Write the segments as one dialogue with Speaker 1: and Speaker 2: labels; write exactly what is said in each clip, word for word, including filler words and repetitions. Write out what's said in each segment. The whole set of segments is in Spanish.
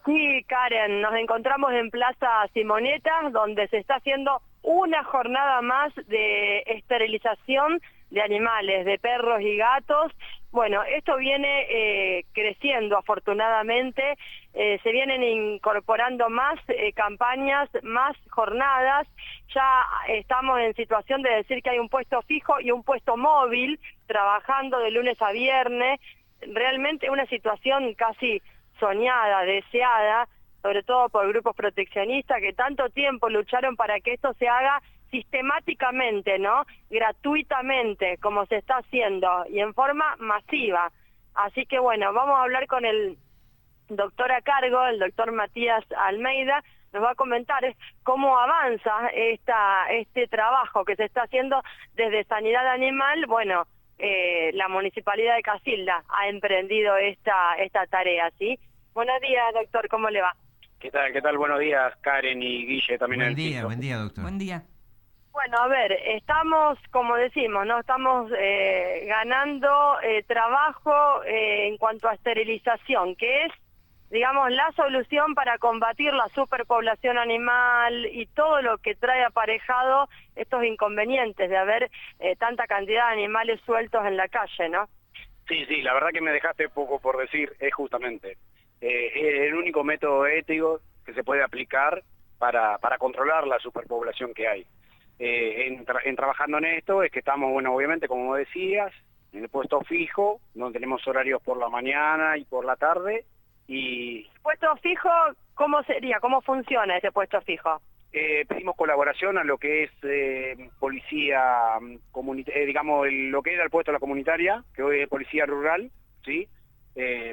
Speaker 1: Sí, Karen, nos encontramos en Plaza Simoneta, donde se está haciendo una jornada más de esterilización de animales, de perros y gatos. Bueno, esto viene eh, creciendo afortunadamente, eh, se vienen incorporando más eh, campañas, más jornadas. Ya estamos en situación de decir que hay un puesto fijo y un puesto móvil, trabajando de lunes a viernes. Realmente una situación casi soñada, deseada, sobre todo por grupos proteccionistas que tanto tiempo lucharon para que esto se haga sistemáticamente, ¿no? Gratuitamente, como se está haciendo, y en forma masiva. Así que bueno, vamos a hablar con el doctor a cargo, el doctor Matías Almeida, nos va a comentar cómo avanza esta, este trabajo que se está haciendo desde Sanidad Animal. Bueno, eh, la Municipalidad de Casilda ha emprendido esta, esta tarea, ¿sí? Buenos días, doctor, ¿cómo le va?
Speaker 2: ¿Qué tal? ¿Qué tal? Buenos días, Karen y Guille también en
Speaker 3: Buen
Speaker 2: el
Speaker 3: día,
Speaker 2: piso.
Speaker 3: buen día, doctor.
Speaker 4: Buen día.
Speaker 1: Bueno, a ver, estamos, como decimos, ¿no? Estamos eh, ganando eh, trabajo eh, en cuanto a esterilización, que es, digamos, la solución para combatir la superpoblación animal y todo lo que trae aparejado estos inconvenientes de haber eh, tanta cantidad de animales sueltos en la calle, ¿no?
Speaker 2: Sí, sí, la verdad que me dejaste poco por decir, es justamente eh, es el único método ético que se puede aplicar para, para controlar la superpoblación que hay. Eh, en, tra en trabajando en esto es que estamos, bueno, obviamente, como decías, en el puesto fijo, donde tenemos horarios por la mañana y por la tarde, y...
Speaker 1: ¿Puesto fijo cómo sería? ¿Cómo funciona ese puesto fijo?
Speaker 2: Eh, pedimos colaboración a lo que es eh, policía, eh, digamos, el, lo que era el puesto de la comunitaria, que hoy es policía rural, ¿sí? Eh,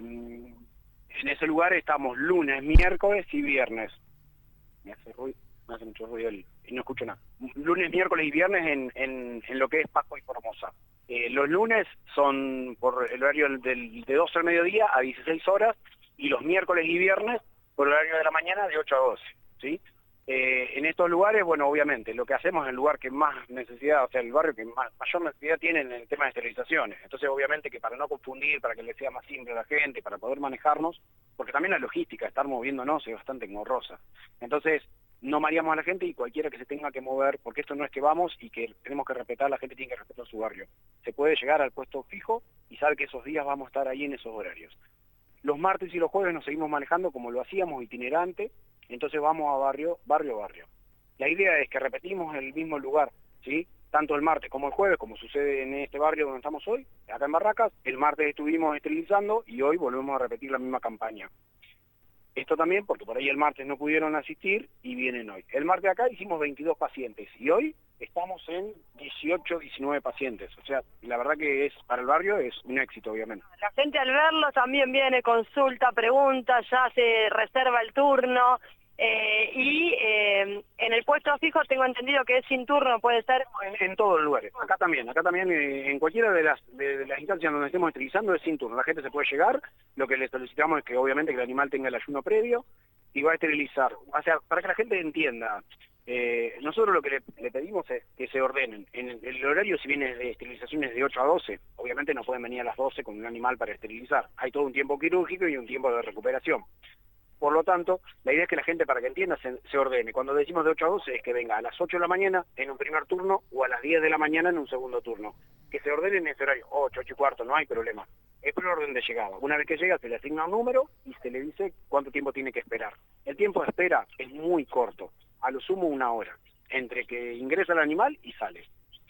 Speaker 2: en ese lugar estamos lunes, miércoles y viernes. Me hace, ruido, me hace mucho ruido el, y no escucho nada. Lunes, miércoles y viernes en, en, en lo que es Pasco y Formosa. Eh, los lunes son por el horario del, de doce al mediodía a dieciséis horas, y los miércoles y viernes por el horario de la mañana de ocho a doce, ¿sí? Eh, en estos lugares, bueno, obviamente, lo que hacemos es el lugar que más necesidad, o sea, el barrio que más, mayor necesidad tiene en el tema de esterilizaciones. Entonces, obviamente, que para no confundir, para que le sea más simple a la gente, para poder manejarnos, porque también la logística, estar moviéndonos es bastante engorrosa. Entonces, no mareamos a la gente y cualquiera que se tenga que mover, porque esto no es que vamos y que tenemos que respetar, la gente tiene que respetar su barrio. Se puede llegar al puesto fijo y sabe que esos días vamos a estar ahí en esos horarios. Los martes y los jueves nos seguimos manejando como lo hacíamos, itinerante. Entonces vamos a barrio, barrio, barrio. La idea es que repetimos el mismo lugar, ¿sí? Tanto el martes como el jueves, como sucede en este barrio donde estamos hoy, acá en Barracas. El martes estuvimos esterilizando y hoy volvemos a repetir la misma campaña. Esto también porque por ahí el martes no pudieron asistir y vienen hoy. El martes acá hicimos veintidós pacientes y hoy estamos en dieciocho, diecinueve pacientes. O sea, la verdad que es para el barrio es un éxito, obviamente.
Speaker 1: La gente al verlo también viene, consulta, pregunta, ya se reserva el turno. Eh, y eh, en el puesto fijo tengo entendido que es sin turno, puede ser.
Speaker 2: En, en todos los lugares, acá también, acá también eh, en cualquiera de las, de, de las instancias donde estemos esterilizando es sin turno, la gente se puede llegar, lo que le solicitamos es que obviamente que el animal tenga el ayuno previo y va a esterilizar, o sea, para que la gente entienda, eh, nosotros lo que le, le pedimos es que se ordenen, en el, el horario si viene de esterilizaciones de ocho a doce, obviamente no pueden venir a las doce con un animal para esterilizar, hay todo un tiempo quirúrgico y un tiempo de recuperación. Por lo tanto, la idea es que la gente, para que entienda, se, se ordene. Cuando decimos de ocho a doce es que venga a las ocho de la mañana en un primer turno o a las diez de la mañana en un segundo turno. Que se ordene en ese horario, ocho, ocho y cuarto, no hay problema. Es por orden de llegada. Una vez que llega se le asigna un número y se le dice cuánto tiempo tiene que esperar. El tiempo de espera es muy corto, a lo sumo una hora, entre que ingresa el animal y sale.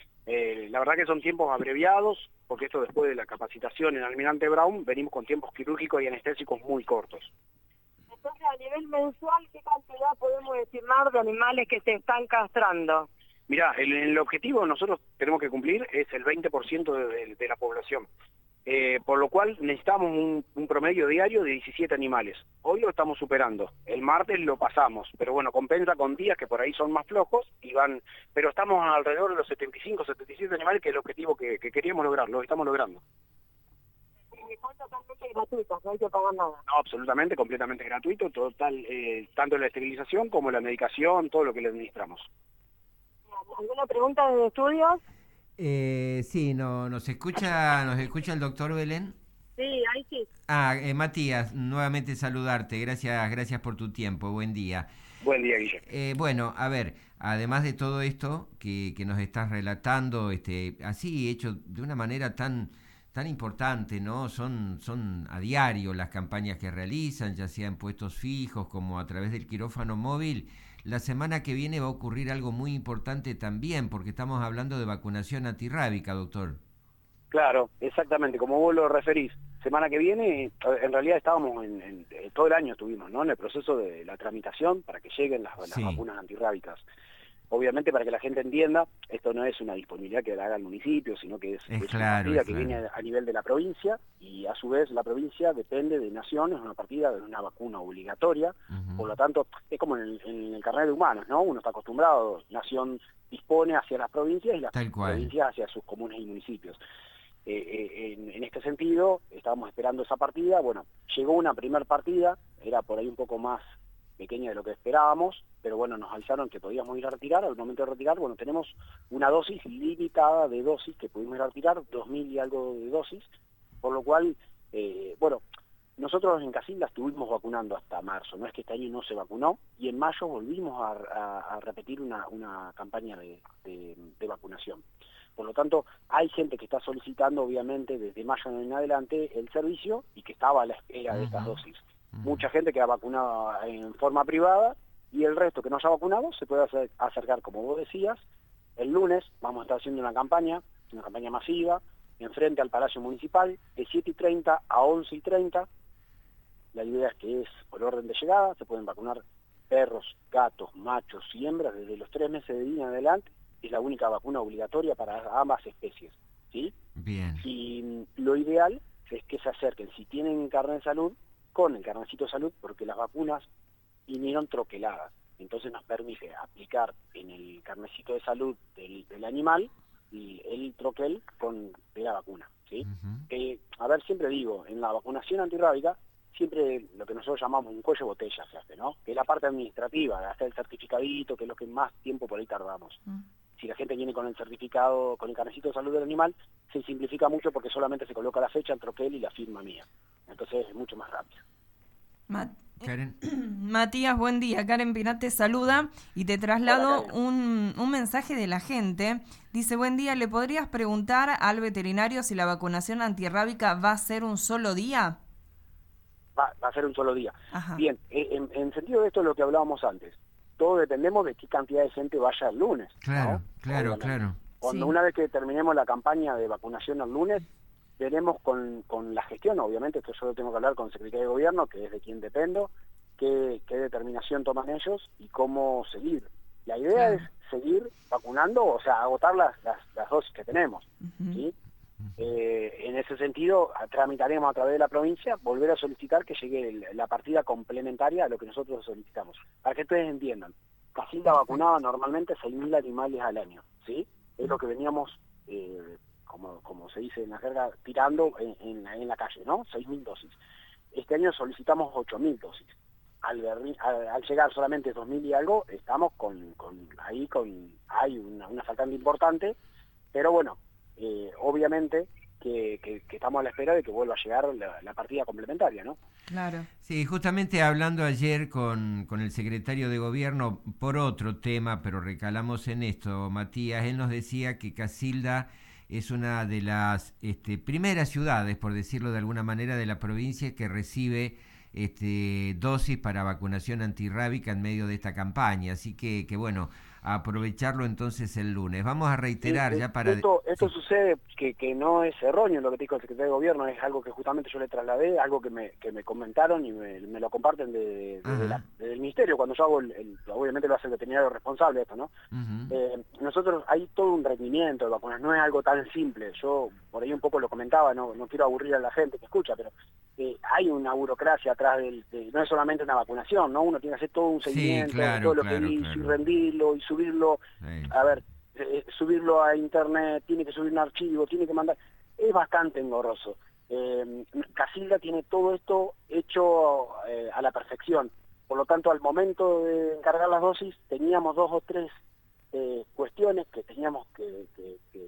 Speaker 2: Eh, la verdad que son tiempos abreviados, porque esto después de la capacitación en Almirante Brown, venimos con tiempos quirúrgicos y anestésicos muy cortos.
Speaker 1: Entonces, a nivel mensual, ¿qué cantidad podemos estimar de animales que se están castrando?
Speaker 2: Mirá, el, el objetivo que nosotros tenemos que cumplir es el veinte por ciento de, de, de la población, eh, por lo cual necesitamos un, un promedio diario de diecisiete animales. Hoy lo estamos superando, el martes lo pasamos, pero bueno, compensa con días que por ahí son más flojos, y van, pero estamos alrededor de los setenta y cinco, setenta y siete animales, que es el objetivo que, que queríamos lograr, lo estamos logrando.
Speaker 1: Son totalmente gratuitos, no hay que pagar nada.
Speaker 2: No, absolutamente, completamente gratuito, total, eh, tanto la esterilización como la medicación, todo lo que le administramos.
Speaker 1: ¿Alguna pregunta de estudios?
Speaker 3: Eh, sí, no, nos escucha, nos escucha el doctor Belén.
Speaker 1: Sí, ahí sí.
Speaker 3: Ah, eh, Matías, nuevamente saludarte. Gracias, gracias por tu tiempo. Buen día.
Speaker 2: Buen día, Guille.
Speaker 3: Eh, bueno, a ver, además de todo esto que, que nos estás relatando, este, así hecho de una manera tan, tan importante, ¿no? Son, son a diario las campañas que realizan, ya sea en puestos fijos como a través del quirófano móvil. La semana que viene va a ocurrir algo muy importante también, porque estamos hablando de vacunación antirrábica, doctor.
Speaker 2: Claro, exactamente, como vos lo referís. Semana que viene, en realidad estábamos en, en, en todo el año estuvimos, ¿no? En el proceso de la tramitación para que lleguen las, las
Speaker 3: Sí,
Speaker 2: vacunas antirrábicas. Obviamente, para que la gente entienda, esto no es una disponibilidad que la haga el municipio, sino que es,
Speaker 3: es
Speaker 2: es una
Speaker 3: claro, es
Speaker 2: partida que
Speaker 3: claro.
Speaker 2: viene a nivel de la provincia y a su vez la provincia depende de Nación, es una partida de una vacuna obligatoria, por
Speaker 3: Ujú.
Speaker 2: lo tanto, es como en el, en el carnet de humanos, ¿no? Uno está acostumbrado, Nación dispone hacia las provincias y las
Speaker 3: Tal cual.
Speaker 2: provincias hacia sus comunes y municipios. Eh, eh, en, en este sentido, estábamos esperando esa partida, bueno, llegó una primer partida, era por ahí un poco más pequeña de lo que esperábamos, pero bueno, nos avisaron que podíamos ir a retirar. Al momento de retirar, bueno, tenemos una dosis limitada de dosis que pudimos ir a retirar, dos mil y algo de dosis, por lo cual, eh, bueno, nosotros en Casilda estuvimos vacunando hasta marzo, no es que este año no se vacunó, y en mayo volvimos a, a, a repetir una, una campaña de, de, de vacunación. Por lo tanto, hay gente que está solicitando, obviamente, desde mayo en adelante el servicio y que estaba a la espera de estas
Speaker 3: Ujú,
Speaker 2: dosis.
Speaker 3: ujú.
Speaker 2: Mucha gente que ha vacunado en forma privada y el resto que no se ha vacunado se puede hacer, acercar, como vos decías. El lunes vamos a estar haciendo una campaña, una campaña masiva, enfrente al Palacio Municipal, de siete y treinta a once y treinta. La idea es que es por orden de llegada, se pueden vacunar perros, gatos, machos y hembras desde los tres meses de vida en adelante. Es la única vacuna obligatoria para ambas especies, ¿sí?
Speaker 3: Bien.
Speaker 2: Y mm, lo ideal es que se acerquen, si tienen carnet de salud, con el carnecito de salud, porque las vacunas vinieron troqueladas. Entonces nos permite aplicar en el carnecito de salud del, del animal y el troquel con de la vacuna, ¿sí?
Speaker 3: Ujú.
Speaker 2: Que, a ver, siempre digo, en la vacunación antirrábica, siempre lo que nosotros llamamos un cuello botella se hace, ¿no? Que es la parte administrativa, de hacer el certificadito, que es lo que más tiempo por ahí tardamos.
Speaker 4: Mm.
Speaker 2: Si la gente viene con el certificado, con el carnecito de salud del animal, se simplifica mucho porque solamente se coloca la fecha, el troquel y la firma mía. Entonces es mucho más rápido.
Speaker 4: Ma-
Speaker 3: Karen.
Speaker 4: Matías, buen día. Karen Pinat te saluda y te
Speaker 2: Hola,
Speaker 4: traslado
Speaker 2: Karen.
Speaker 4: un, un mensaje de la gente. Dice, buen día, ¿le podrías preguntar al veterinario si la vacunación antirrábica va a ser un solo día?
Speaker 2: Va, va a ser un solo día.
Speaker 4: Ajá.
Speaker 2: Bien, en, en sentido de esto es lo que hablábamos antes. Todos dependemos de qué cantidad de gente vaya el lunes,
Speaker 3: Claro,
Speaker 2: ¿no?
Speaker 3: claro,
Speaker 2: Obviamente.
Speaker 3: claro.
Speaker 2: Cuando
Speaker 4: Sí.
Speaker 2: una vez que terminemos la campaña de vacunación el lunes, veremos con, con la gestión, obviamente, esto yo lo tengo que hablar con el secretario de Gobierno, que es de quien dependo, qué, qué determinación toman ellos y cómo seguir. La idea
Speaker 4: Claro.
Speaker 2: es seguir vacunando, o sea, agotar las, las, las dosis que tenemos,
Speaker 4: Ujú.
Speaker 2: ¿sí? Eh, en ese sentido, a- tramitaremos a través de la provincia, volver a solicitar que llegue el- la partida complementaria a lo que nosotros solicitamos. Para que ustedes entiendan, Casilda
Speaker 4: Perfecto.
Speaker 2: vacunaba normalmente seis mil animales al año, ¿sí? Es lo que veníamos, eh, como, como se dice en la jerga, tirando en, en, la- en la calle, ¿no? seis mil dosis. Este año solicitamos ocho mil dosis. Al, ver- al, al llegar solamente dos mil y algo, estamos con, con ahí con hay una, una faltante importante, pero bueno, eh, obviamente que, que, que estamos a la espera de que vuelva a llegar la, la partida complementaria, ¿no?
Speaker 4: Claro.
Speaker 3: Sí, justamente hablando ayer con, con el secretario de Gobierno por otro tema, pero recalamos en esto, Matías, él nos decía que Casilda es una de las este, primeras ciudades, por decirlo de alguna manera, de la provincia que recibe este, dosis para vacunación antirrábica en medio de esta campaña. Así que, que bueno, a aprovecharlo entonces el lunes. Vamos a
Speaker 2: Sí,
Speaker 3: reiterar
Speaker 2: es-
Speaker 3: ya para...
Speaker 2: esto esto
Speaker 3: Sí.
Speaker 2: sucede que, que no es erróneo lo que te dijo el secretario de Gobierno, es algo que justamente yo le trasladé, algo que me, que me comentaron y me, me lo comparten de, de- desde, la-
Speaker 3: Ajá.
Speaker 2: desde el Ministerio, cuando yo hago, el, el- obviamente lo hace el veterinario responsable de esto, ¿no?
Speaker 3: Ujú.
Speaker 2: Eh, nosotros hay todo un rendimiento de vacunas, no es algo tan simple, yo por ahí un poco lo comentaba, no, no quiero aburrir a la gente que escucha, pero eh, hay una burocracia atrás del, de, no es solamente una vacunación, ¿no? Uno tiene que hacer todo un
Speaker 3: Sí,
Speaker 2: seguimiento de
Speaker 3: claro,
Speaker 2: todo lo que
Speaker 3: claro,
Speaker 2: hizo y
Speaker 3: claro.
Speaker 2: rendirlo y subirlo,
Speaker 3: Sí,
Speaker 2: a
Speaker 3: sí.
Speaker 2: ver, eh, subirlo a internet, tiene que subir un archivo, tiene que mandar, es bastante engorroso. Eh, Casilda tiene todo esto hecho eh, a la perfección, por lo tanto al momento de encargar las dosis teníamos dos o tres eh, cuestiones que teníamos que, que, que,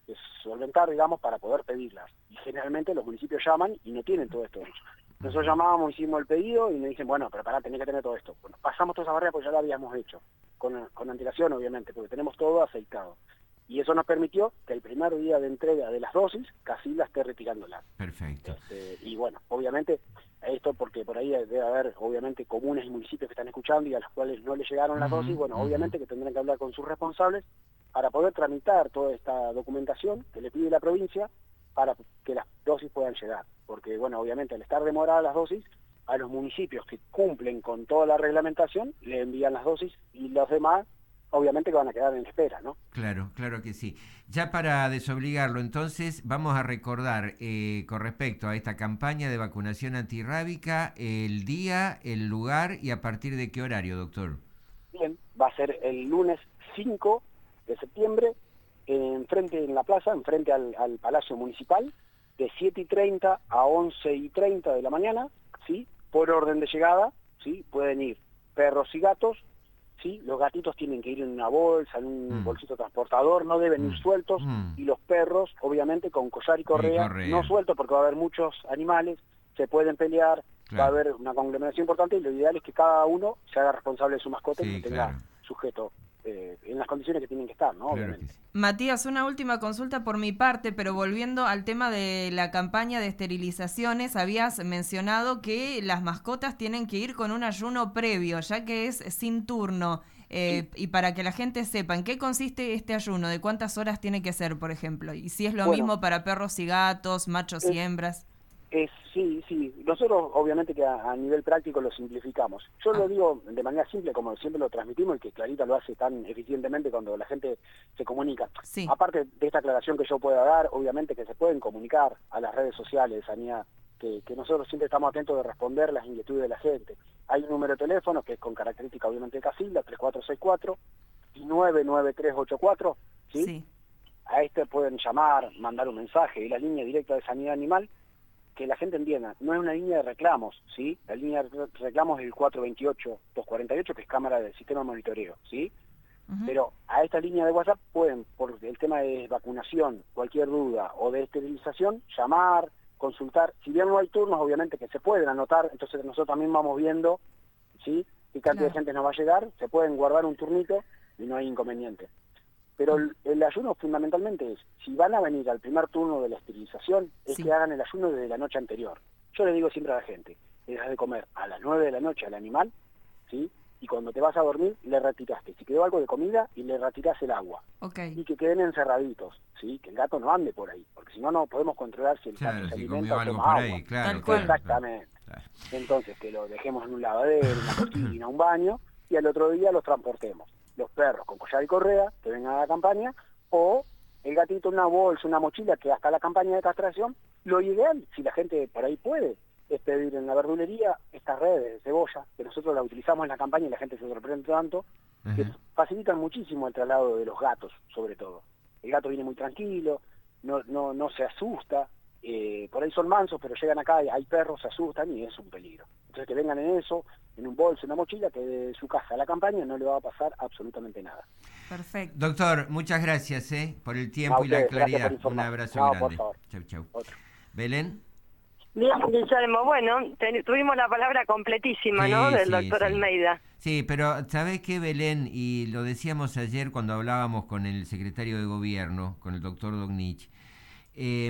Speaker 2: que solventar, digamos, para poder pedirlas. Y generalmente los municipios llaman y no tienen todo esto hecho. Nosotros llamábamos, hicimos el pedido y me dicen, bueno, pero pará, tenés que tener todo esto. Bueno, pasamos toda esa barrera porque ya lo habíamos hecho, con, con antelación obviamente, porque tenemos todo aceitado. Y eso nos permitió que el primer día de entrega de las dosis, Casilda esté retirándolas.
Speaker 3: Perfecto.
Speaker 2: Este, y bueno, obviamente, esto porque por ahí debe haber, obviamente, comunas y municipios que están escuchando y a los cuales no les llegaron las
Speaker 3: Uh-huh,
Speaker 2: dosis, bueno,
Speaker 3: uh-huh.
Speaker 2: obviamente que tendrán que hablar con sus responsables para poder tramitar toda esta documentación que le pide la provincia para que las dosis puedan llegar. Porque, bueno, obviamente, al estar demoradas las dosis, a los municipios que cumplen con toda la reglamentación, le envían las dosis y los demás, obviamente, que van a quedar en espera, ¿no?
Speaker 3: Claro, claro que sí. Ya para desobligarlo, entonces, vamos a recordar eh, con respecto a esta campaña de vacunación antirrábica, el día, el lugar y a partir de qué horario, doctor.
Speaker 2: Bien, va a ser el lunes cinco de septiembre, enfrente en la plaza, enfrente al, al Palacio Municipal, de siete y treinta a once y treinta de la mañana, ¿sí? Por orden de llegada, ¿sí? Pueden ir perros y gatos, ¿sí? Los gatitos tienen que ir en una bolsa, en un mm. bolsito transportador, no deben mm. ir sueltos, mm. y los perros, obviamente, con collar y correa, y correa, no sueltos porque va a haber muchos animales, se pueden pelear, claro. Va a haber una conglomeración importante y lo ideal es que cada uno se haga responsable de su mascota sí, y que tenga claro. sujeto eh, en las condiciones que tienen que estar, ¿no?
Speaker 3: Claro
Speaker 2: obviamente.
Speaker 3: Sí.
Speaker 4: Matías, una última consulta por mi parte, pero volviendo al tema de la campaña de esterilizaciones, habías mencionado que las mascotas tienen que ir con un ayuno previo, ya que es sin turno. Eh, sí. Y para que la gente sepa, ¿en qué consiste este ayuno? ¿De cuántas horas tiene que ser, por ejemplo? Y si es lo bueno, mismo para perros y gatos, machos
Speaker 2: es,
Speaker 4: y hembras.
Speaker 2: Es, sí, sí. Nosotros obviamente que a, a nivel práctico lo simplificamos. Yo ah. lo digo de manera simple, como siempre lo transmitimos, y que Clarita lo hace tan eficientemente cuando la gente se comunica.
Speaker 4: Sí.
Speaker 2: Aparte de esta aclaración que yo pueda dar, obviamente que se pueden comunicar a las redes sociales de sanidad, que, que nosotros siempre estamos atentos de responder las inquietudes de la gente. Hay un número de teléfono que es con característica obviamente de Casilda, tres cuatro seis cuatro y nueve nueve tres ocho cuatro, ¿sí?
Speaker 4: Sí.
Speaker 2: A este pueden llamar, mandar un mensaje, y la línea directa de sanidad animal, que la gente entienda, no es una línea de reclamos, ¿sí? La línea de reclamos es el cuatro veintiocho dos cuarenta y ocho, que es cámara del sistema de monitoreo, ¿sí? Uh-huh. Pero a esta línea de WhatsApp pueden, por el tema de vacunación, cualquier duda o de esterilización, llamar, consultar. Si bien no hay turnos, obviamente que se pueden anotar, entonces nosotros también vamos viendo, ¿sí? qué cantidad claro. de gente nos va a llegar, se pueden guardar un turnito y no hay inconveniente. Pero el, el ayuno fundamentalmente es, si van a venir al primer turno de la esterilización, es sí. que hagan el ayuno desde la noche anterior. Yo le digo siempre a la gente, le das de comer a las nueve de la noche al animal, ¿sí? Y cuando te vas a dormir, le retiraste. Si quedó algo de comida, y le retirás el agua.
Speaker 4: Okay.
Speaker 2: Y que queden encerraditos, ¿sí? Que el gato no ande por ahí, porque si no, no podemos controlar si el
Speaker 3: claro,
Speaker 2: gato se
Speaker 3: si
Speaker 2: alimenta o toma
Speaker 3: por
Speaker 2: agua.
Speaker 3: ahí, claro,
Speaker 4: claro,
Speaker 2: exactamente.
Speaker 3: Claro.
Speaker 2: Entonces, que lo dejemos en un lavadero, en una cocina, un baño, y al otro día los transportemos. Los perros con collar y correa, que vengan a la campaña, o el gatito en una bolsa, una mochila, que hasta la campaña de castración, lo ideal, si la gente por ahí puede, es pedir en la verdulería estas redes de cebolla, que nosotros la utilizamos en la campaña y la gente se sorprende tanto, uh-huh. que facilitan muchísimo el traslado de los gatos, sobre todo. El gato viene muy tranquilo, no no no se asusta, eh, por ahí son mansos, pero llegan acá, y hay perros, se asustan y es un peligro. Entonces que vengan en eso, en un bolso, en una mochila, que de su casa a la campaña no le va a pasar absolutamente nada.
Speaker 4: Perfecto.
Speaker 3: Doctor, muchas gracias eh, por el tiempo
Speaker 2: no,
Speaker 3: y la claridad.
Speaker 2: Un
Speaker 3: abrazo
Speaker 2: no,
Speaker 3: grande.
Speaker 2: Por
Speaker 3: chau, chau.
Speaker 2: Otro.
Speaker 3: ¿Belén?
Speaker 1: Bien, Guillermo, bueno, ten, tuvimos la palabra completísima, sí, ¿no? Del
Speaker 3: sí,
Speaker 1: doctor
Speaker 3: sí.
Speaker 1: Almeida.
Speaker 3: Sí, pero ¿sabés qué, Belén? Y lo decíamos ayer cuando hablábamos con el secretario de Gobierno, con el doctor Dognich. Eh,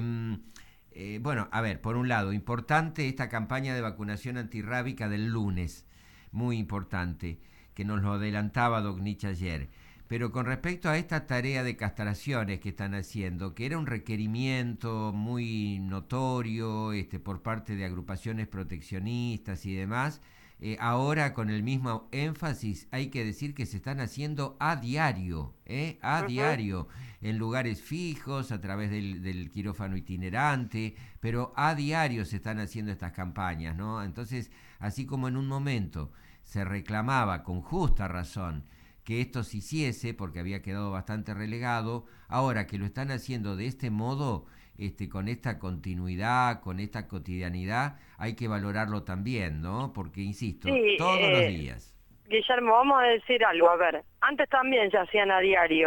Speaker 3: eh, bueno, a ver, por un lado, importante esta campaña de vacunación antirrábica del lunes, muy importante, que nos lo adelantaba Dognich ayer. Pero con respecto a esta tarea de castraciones que están haciendo, que era un requerimiento muy notorio este, por parte de agrupaciones proteccionistas y demás, eh, ahora con el mismo énfasis hay que decir que se están haciendo a diario, ¿eh? a uh-huh. diario, en lugares fijos, a través del, del quirófano itinerante, pero a diario se están haciendo estas campañas, ¿no? Entonces, así como en un momento se reclamaba con justa razón que esto se hiciese porque había quedado bastante relegado, ahora que lo están haciendo de este modo, este, con esta continuidad, con esta cotidianidad, hay que valorarlo también, ¿no? Porque, insisto,
Speaker 1: sí,
Speaker 3: todos
Speaker 1: eh,
Speaker 3: los días.
Speaker 1: Guillermo, vamos a decir algo, a ver, antes también se hacían a diario.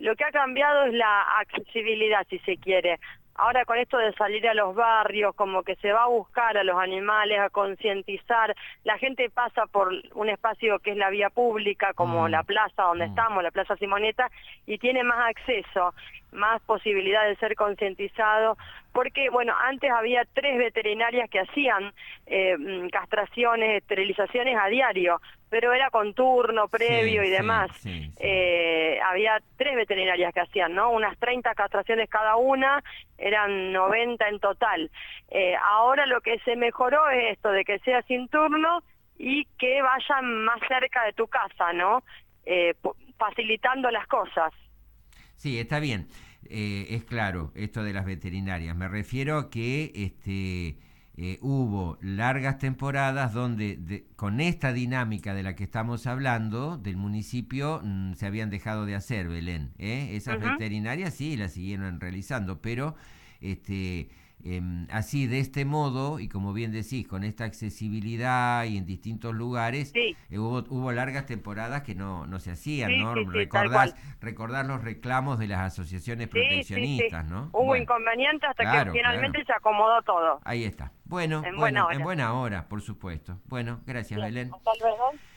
Speaker 1: Lo que ha cambiado es la accesibilidad, si se quiere. Ahora con esto de salir a los barrios, como que se va a buscar a los animales, a concientizar, la gente pasa por un espacio que es la vía pública, como mm. la plaza donde mm. estamos, la Plaza Simonetta, y tiene más acceso, más posibilidad de ser concientizado, porque, bueno, antes había tres veterinarias que hacían eh, castraciones, esterilizaciones a diario, pero era con turno previo
Speaker 3: sí,
Speaker 1: y demás.
Speaker 3: Sí, sí, sí.
Speaker 1: Eh, había tres veterinarias que hacían, ¿no? Unas treinta castraciones cada una, eran noventa en total. Eh, ahora lo que se mejoró es esto, de que sea sin turno y que vayan más cerca de tu casa, ¿no? Eh, facilitando las cosas.
Speaker 3: Sí, está bien. Eh, es claro, esto de las veterinarias. Me refiero a que este, eh, hubo largas temporadas donde de, con esta dinámica de la que estamos hablando del municipio mmm, se habían dejado de hacer, Belén. ¿eh? Esas uh-huh. veterinarias sí las siguieron realizando, pero este, eh, así de este modo, y como bien decís, con esta accesibilidad y en distintos lugares,
Speaker 1: sí.
Speaker 3: eh, hubo, hubo largas temporadas que no, no se hacían,
Speaker 1: sí,
Speaker 3: ¿no?
Speaker 1: Sí, sí,
Speaker 3: recordás, recordás los reclamos de las asociaciones proteccionistas,
Speaker 1: sí, sí, sí.
Speaker 3: ¿no?
Speaker 1: Hubo
Speaker 3: bueno,
Speaker 1: inconvenientes hasta
Speaker 3: claro,
Speaker 1: que finalmente
Speaker 3: claro.
Speaker 1: se acomodó todo.
Speaker 3: Ahí está. Bueno,
Speaker 1: en
Speaker 3: bueno,
Speaker 1: buena hora.
Speaker 3: en buena hora, por supuesto. Bueno, gracias,
Speaker 1: Bien,
Speaker 3: Belén.
Speaker 1: hasta luego.